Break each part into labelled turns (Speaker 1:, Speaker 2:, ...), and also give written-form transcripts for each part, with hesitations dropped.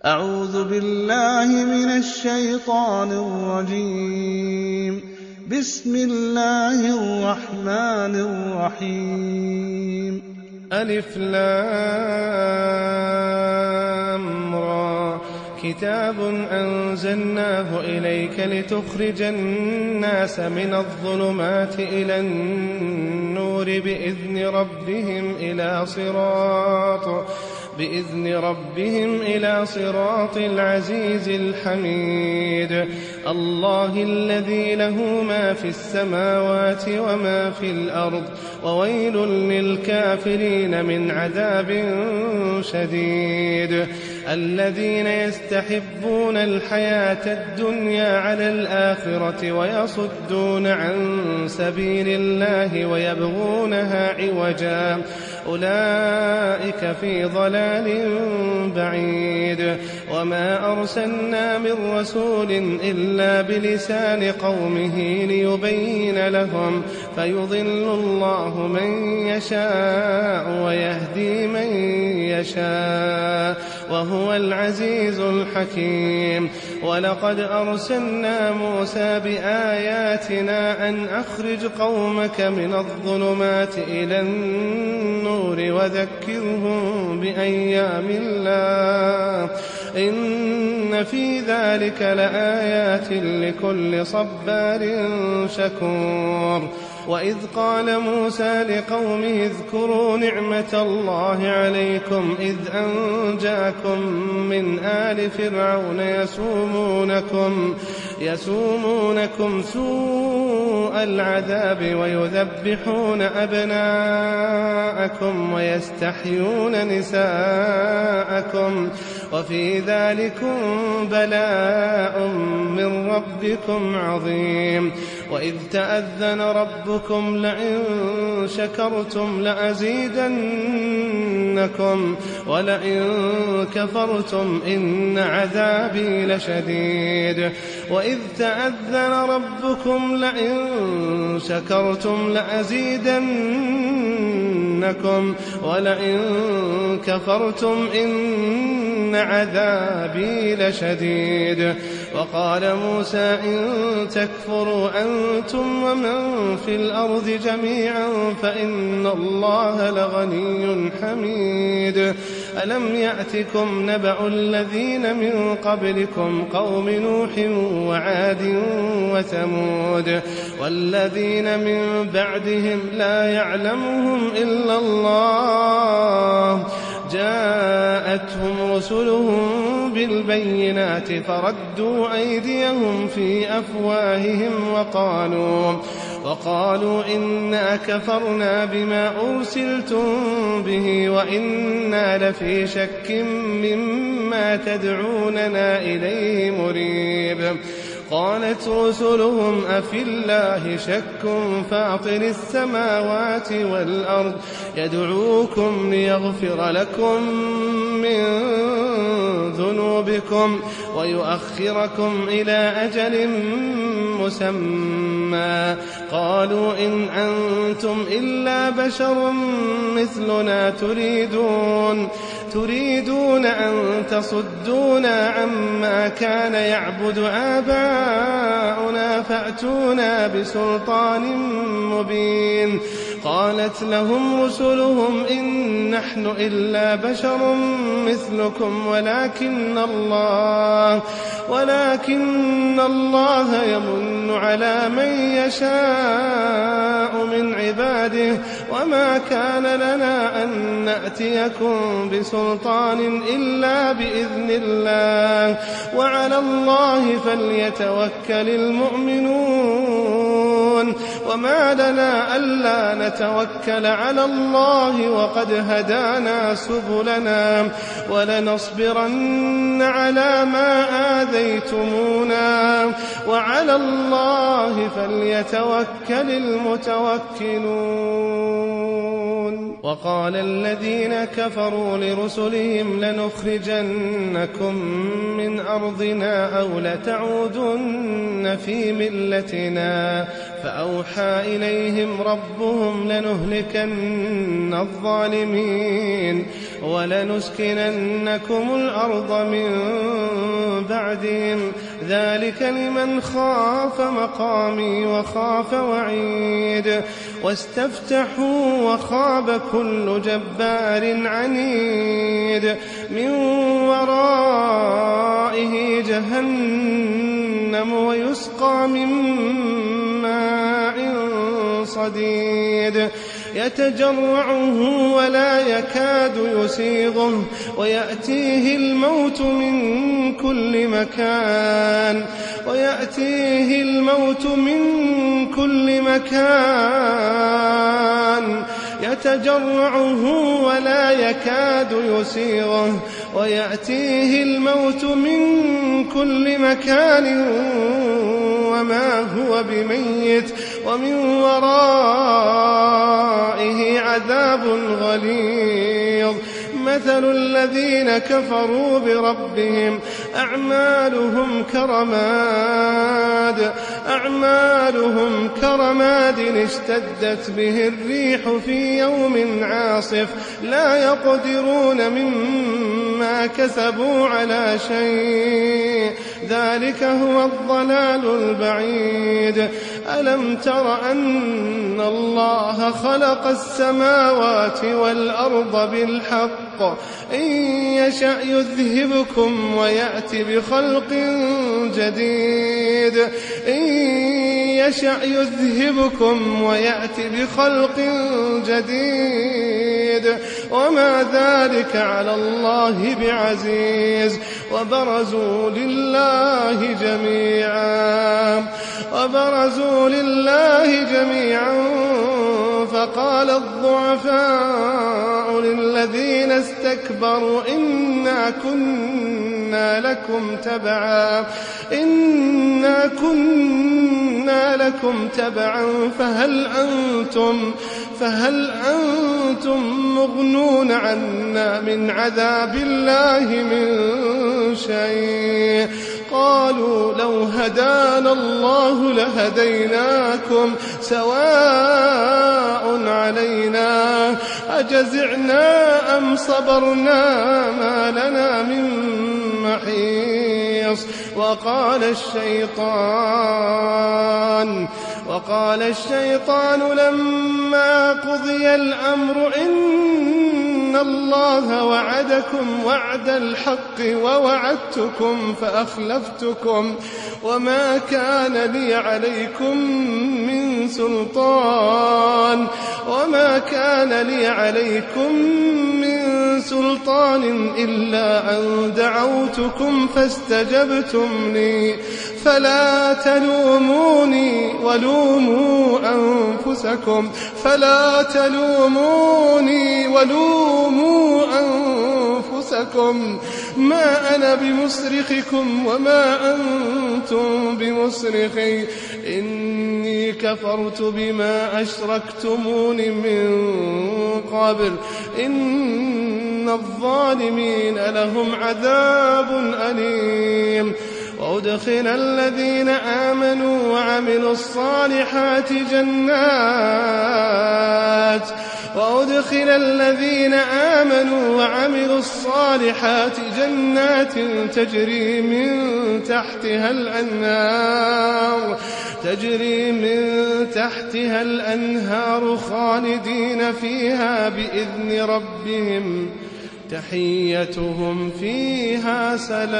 Speaker 1: أعوذ بالله من الشيطان الرجيم. بسم الله الرحمن الرحيم.
Speaker 2: ألف لام را كتاب أنزلناه إليك لتخرج الناس من الظلمات إلى النور بإذن ربهم إلى صراط العزيز الحميد. الله الذي له ما في السماوات وما في الأرض، وويل للكافرين من عذاب شديد. الذين يستحبون الحياة الدنيا على الآخرة ويصدون عن سبيل الله ويبغونها عوجا، أولئك في ضلال بعيد. وما أرسلنا من رسول إلا بلسان قومه ليبين لهم، فيضل الله من يشاء ويهدي من يشاء، وهو العزيز الحكيم. ولقد أرسلنا موسى بآياتنا أن أخرج قومك من الظلمات إلى النور وذكرهم بأيام الله، إن في ذلك لآيات لكل صبار شكور. وإذ قال موسى لقومه اذكروا نعمة الله عليكم إذ أنجاكم من آل فرعون يسومونكم سوء العذاب ويذبحون أبناءكم ويستحيون نساءكم، وفي ذلكم بلاء من ربكم عظيم. وإذ تأذن ربكم لئن شكرتم لأزيدنكم ولئن كفرتم إن عذابي لشديد. وإذ تأذن ربكم لئن شكرتم لأزيدنكم ولئن كفرتم إن عذابي لشديد. وقال موسى إن تكفروا أنتم ومن في الأرض جميعا فإن الله لغني حميد. ألم يأتكم نبأ الذين من قبلكم قوم نوح وعاد وثمود والذين من بعدهم لا يعلمهم إلا الله، جاءتهم رسلهم بالبينات فردوا أيديهم في أفواههم وقالوا إنا كفرنا بما أرسلتم به وإنا لفي شك مما تدعوننا إليه مريب. قالت رسلهم أفي الله شك فاطر السماوات والأرض يدعوكم ليغفر لكم من ذنوبكم ويؤخركم إلى أجل مسمى. قالوا إن أنتم إلا بشر مثلنا تريدون أن تصدونا عما كان يعبد آباؤنا فأتونا بسلطان مبين. قالت لهم رسلهم إن نحن إلا بشر مثلكم ولكن الله يمن على من يشاء من عباده، وما كان لنا أن نأتيكم بسلطان إلا بإذن الله، وعلى الله فليتوكل المؤمنون. وما لنا ألا نتوكل على الله وقد هدانا سبلنا ولنصبرن على ما آذيتمونا، وعلى الله فليتوكل المتوكلون. وقال الذين كفروا لرسلهم لنخرجنكم من أرضنا أو لتعودن في ملتنا فأوحى إليهم ربهم لنهلكن الظالمين ولنسكننكم الأرض من بعدهم ذلك لمن خاف مقامي وخاف وعيد واستفتحوا وخاب كل جبار عنيد من ورائه جهنم ويسقى من ماء صديد يتجرعه ولا يكاد يسيغه ويأتيه الموت من كل مكان يتجرعه ولا يكاد يسيغه ويأتيه الموت من كل مكان وما هو بميت ومن ورائه عذاب غليظ مثل الذين كفروا بربهم أعمالهم كرماد اشتدت به الريح في يوم عاصف لا يقدرون مما كسبوا على شيء ذلك هو الضلال البعيد ألم تر أن الله خلق السماوات والأرض بالحق إن يشأ يذهبكم ويأت بخلق جديد وما ذلك على الله بعزيز وبرزوا لله جميعا فقال الضعفاء للذين استكبروا إنا كنا لكم تبعا فهل أنتم مغنون عنا من عذاب الله من شيء قالوا لو هدانا الله لهديناكم سواء علينا أجزعنا أم صبرنا ما لنا من محيص وقال الشيطان لما قضي الأمر إن الله وعدكم وعد الحق ووعدتكم فأخلفتكم وما كان لي عليكم من سلطان إلا أن دعوتكم فاستجبتم لي فلا تلوموني ولوموا أنفسكم ما أنا بمصرخكم وما أنتم بمصرخي إني كفرت بما أشركتمون من قبل إن الظالمين لهم عذاب أليم وأدخل الذين آمنوا وعملوا الصالحات جنات تجري من تحتها الأنهار خالدين فيها بإذن ربهم تحيتهم فيها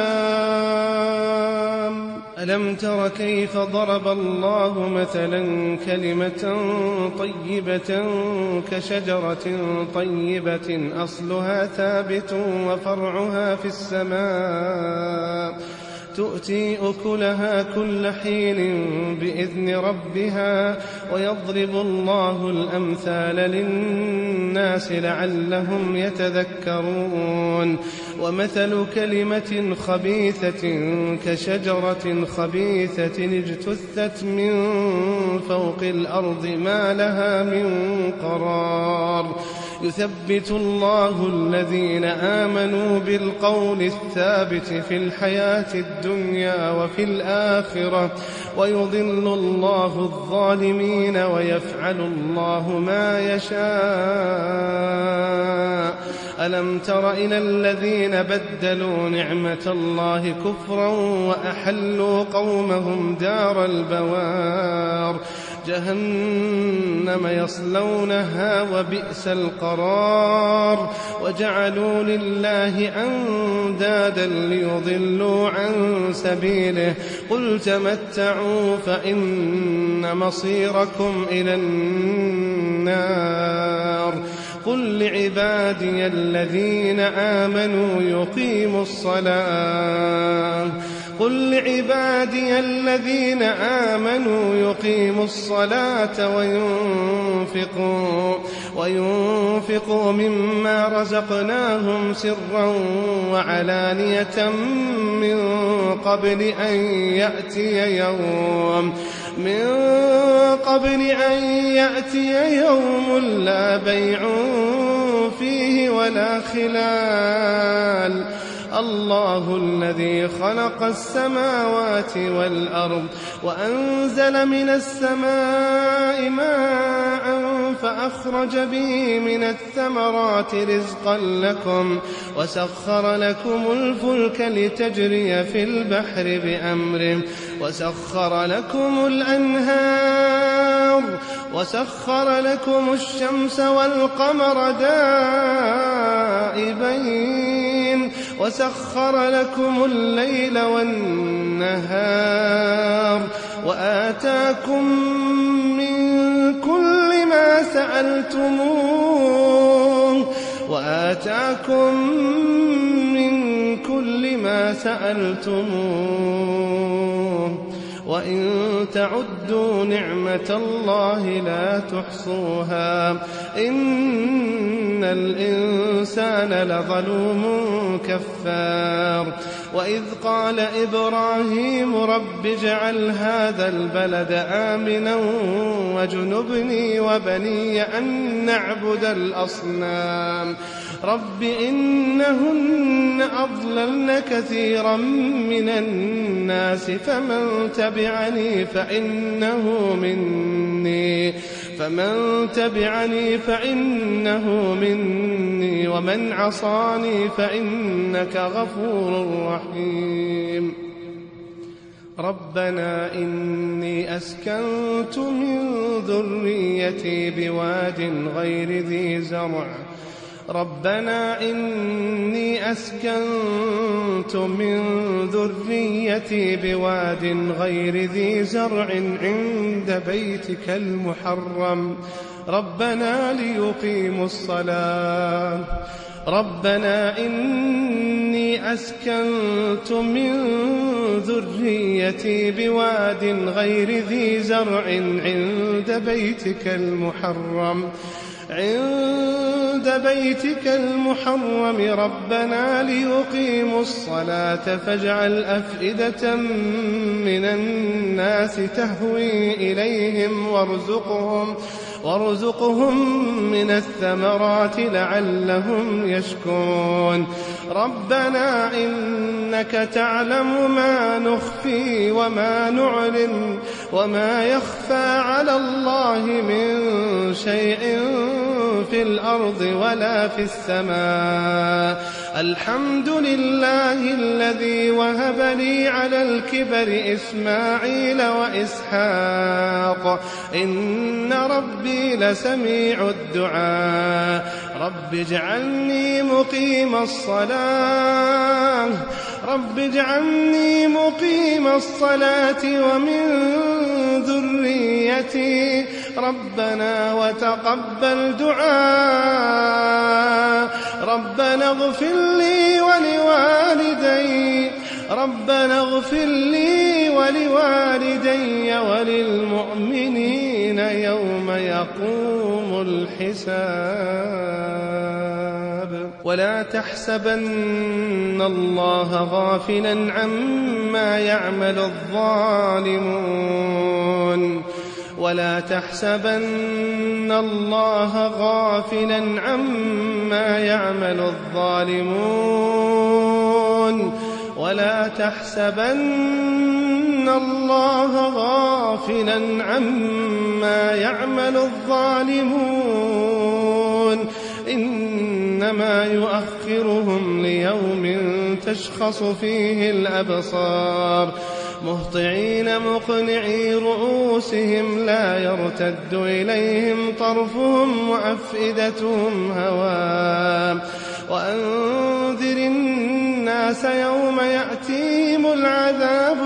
Speaker 2: سلام ألم تر كيف ضرب الله مثلا كلمة طيبة كشجرة طيبة أصلها ثابت وفرعها في السماء تؤتي أكلها كل حين بإذن ربها ويضرب الله الأمثال للناس لعلهم يتذكرون ومثل كلمة خبيثة كشجرة خبيثة اجتثت من فوق الأرض ما لها من قرار يثبت الله الذين آمنوا بالقول الثابت في الحياة الدنيا وفي الآخرة ويضل الله الظالمين ويفعل الله ما يشاء. ألم تر إلى الذين بدلوا نعمة الله كفرا وأحلوا قومهم دار البوار جهنم يصلونها وبئس القرار وجعلوا لله أندادا ليضلوا عن سبيله قل تمتعوا فإن مصيركم إلى النار قل لعبادي الذين آمنوا يقيموا الصلاة وينفقوا مما رزقناهم سرا وعلانية من قبل أن يأتي يوم لا بيع فيه ولا خلال. الله الذي خلق السماوات والأرض وأنزل من السماء ماء فأخرج به من الثمرات رزقا لكم وسخر لكم الفلك لتجري في البحر بأمره وسخر لكم الأنهار وسخر لكم الشمس والقمر دائبين وسخر لكم الليل والنهار وآتاكم من كل ما سألتموه وإن تعدوا نعمة الله لا تحصوها إن الإنسان لظلوم كفار. وإذ قال إبراهيم رب اجعل هذا البلد آمنا واجنبني وبني أن نعبد الأصنام رب إنهن أضللن كثيرا من الناس فمن تبعني فإنه مني ومن عصاني فإنك غفور رحيم. ربنا إني أسكنت من ذريتي بواد غير ذي زرع عند بيتك المحرم ربنا ليقيموا الصلاة ربنا إني أسكنت من ذريتي بواد غير ذي زرع عند بيتك المحرم ربنا ليقيموا الصلاة فاجعل أفئدة من الناس تهوي إليهم وارزقهم من الثمرات لعلهم يشكرون ربنا إنك تعلم ما نخفي وما نعلن وما يخفى على الله من شيء في الأرض ولا في السماء الحمد لله الذي وهب لي على الكبر إسماعيل وإسحاق إن ربي لسميع الدعاء رب اجعلني مقيم الصلاة ومن ذريتي ربنا وتقبل دعاء ربنا اغفر لي ولوالدي وللمؤمنين يوم يقوم الحساب. ولا تحسبن الله غافلا عما يعمل الظالمون ولا تحسبن الله غافلا عما يعمل الظالمون ولا تحسبن الله غافلا عما يعمل الظالمون إنما يؤخرهم ليوم تشخص فيه الأبصار مهطعين مقنعي رؤوسهم لا يرتد إليهم طرفهم وأفئدتهم هواء وأنذر الناس يوم يأتيهم العذاب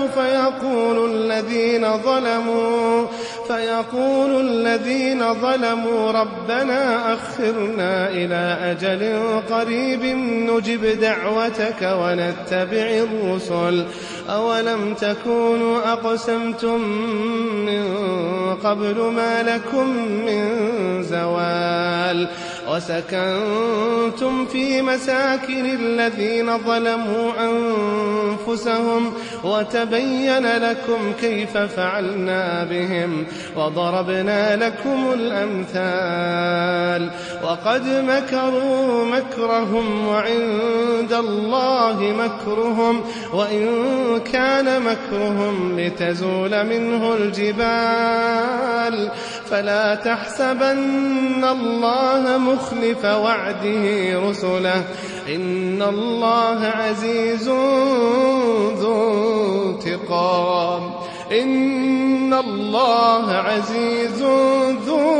Speaker 2: فيقول الذين ظلموا ربنا أخرنا إلى أجل قريب نجب دعوتك ونتبع الرسل أولم تكونوا أقسمتم من قبل ما لكم من زوال وسكنتم في مساكن الذين ظلموا أنفسهم وتبين لكم كيف فعلنا بهم وضربنا لكم الأمثال وقد مكروا مكرهم وعند الله مكرهم وإن كان مكرهم لتزول منه الجبال فلا تحسبن الله مخلف وعده رسله إن الله عزيز ذو انتقام إن الله عزيز ذو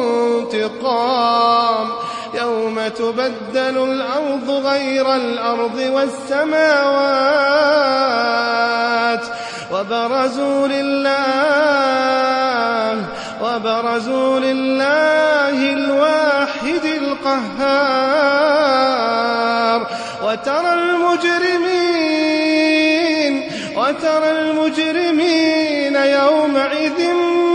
Speaker 2: انتقام يوم تبدل الأرض غير الأرض والسماوات وبرزوا لله الواحد القهار وترى المجرمين يومئذ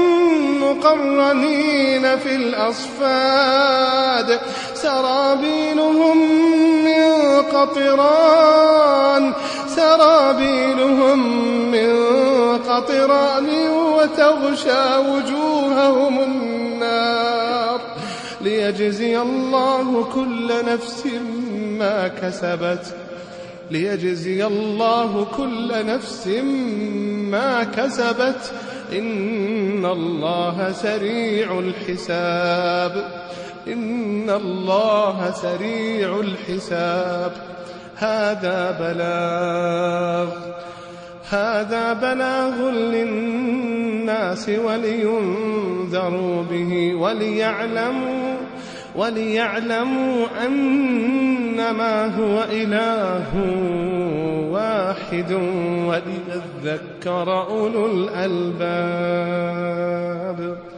Speaker 2: مقرنين في الأصفاد سرابيلهم من قطران وتغشى وجوههم النار ليجزي الله كل نفس ما كسبت إن الله سريع الحساب هذا بلاغ للناس ولينذروا به وليعلموا أنما هو إله واحد وليذكر أولو الألباب.